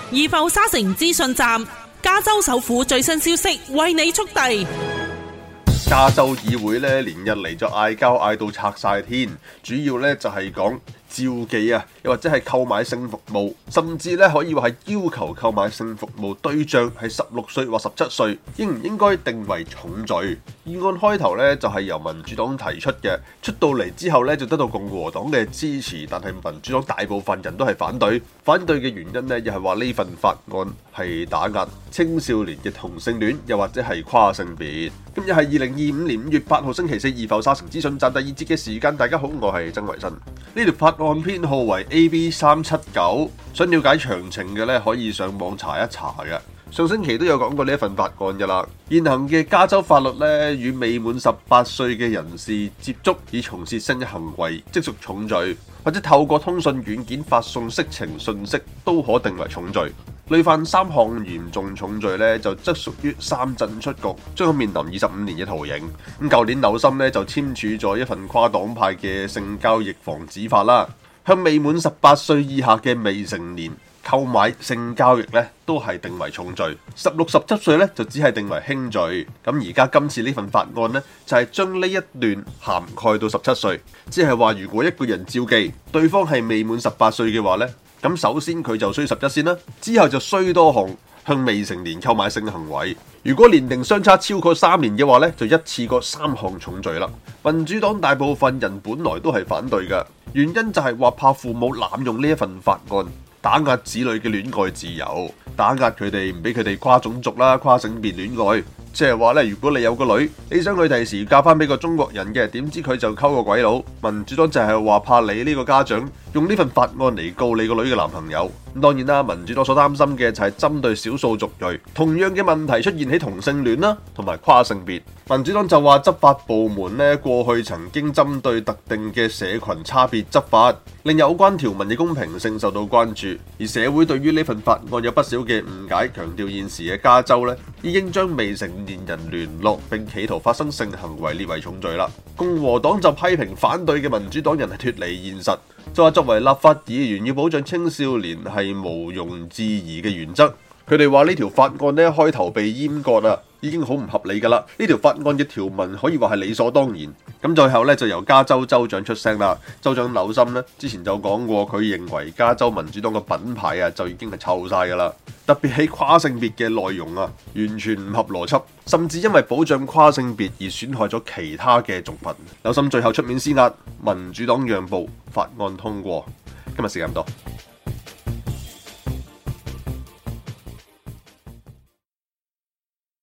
怡浮沙城資訊站，加州首府最新消息為你速遞。 加州議會咧連日嚟就嗌交嗌到拆晒天，主要咧就係講召妓啊，又或者係購買性服務，甚至咧可以話係要求購買性服務對象係16歲或17歲，應唔應該定為重罪？議案開頭咧就係由民主黨提出嘅，出到嚟之後咧就得到共和黨嘅支持，但係民主黨大部分人都係反對。反對嘅原因咧又係話呢份法案係打壓青少年嘅同性戀，又或者係跨性別。今日係2025年5月8號星期四，怡浮沙城資訊站第2節嘅時間。大家好，我係曾維新。呢條法案編號為 AB379， 想了解詳情嘅咧可以上網查一查嘅。上星期都有講過呢一份法案㗎啦。現行嘅加州法律咧，與未滿18歲嘅人士接觸以從事性行為，即屬重罪；或者透過通訊軟件發送色情訊息，都可定為重罪。累犯3項嚴重重罪咧，就則屬於三振出局，將可面臨25年嘅徒刑。咁舊年紐森咧就簽署咗一份跨黨派嘅性交易防止法啦，向未滿18歲以下嘅未成年購買性交易咧都係定為重罪，16、17歲咧就只係定為輕罪。咁而家今次呢份法案呢，就係將呢一段涵蓋到17歲，即係話如果一個人召妓，對方係未滿18歲嘅話呢，咁首先佢就需11先啦，之後就需多項向未成年購買性行為。如果年齡相差超過3年嘅話呢，就一次過3項重罪啦。民主黨大部分人本來都係反對㗎，原因就係話怕父母濫用呢一份法案，打壓子女嘅戀愛自由，打壓佢哋唔俾佢哋跨種族啦、跨性別戀愛。即係話咧，如果你有個女，你想佢第時嫁翻俾個中國人嘅，點知佢就溝個鬼佬？民主黨就係話怕你呢個家長用呢份法案嚟告你個女嘅男朋友。當然啦，民主黨所擔心嘅就係針對少數族裔，同樣嘅問題出現喺同性戀啦，同埋跨性別。民主黨就話執法部門咧過去曾經針對特定嘅社群差別執法，令有關條文嘅公平性受到關注。而社會對於呢份法案有不少嘅誤解，強調現時嘅加州咧已經將未成年人聯絡並企圖發生性行為列為重罪啦。共和黨就批評反對嘅民主黨人係脫離現實，就話作為立法議員要保障青少年係毋庸置疑嘅原則。佢哋話呢條法案呢開頭被閹割啊，已經好唔合理㗎啦。呢條法案嘅條文可以話係理所當然。咁最後呢，就由加州州長出聲啦。州長紐森呢之前就講過，佢認為加州民主黨嘅品牌啊就已經係臭晒㗎啦。特別係跨性別嘅內容啊，完全唔合邏輯，甚至因為保障跨性別而損害咗其他嘅族群。紐森最後出面施壓，民主黨讓步，法案通過。今日時間咁多。